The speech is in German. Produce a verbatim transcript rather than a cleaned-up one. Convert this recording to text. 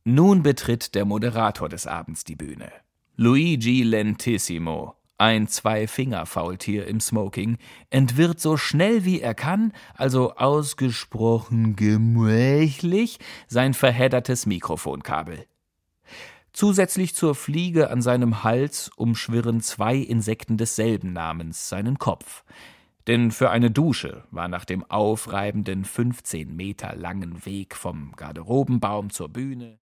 Nun betritt der Moderator des Abends die Bühne. Luigi Lentissimo, ein Zwei-Finger-Faultier im Smoking, entwirrt so schnell wie er kann, also ausgesprochen gemächlich, sein verheddertes Mikrofonkabel. Zusätzlich zur Fliege an seinem Hals umschwirren zwei Insekten desselben Namens seinen Kopf. Denn für eine Dusche war nach dem aufreibenden fünfzehn Meter langen Weg vom Garderobenbaum zur Bühne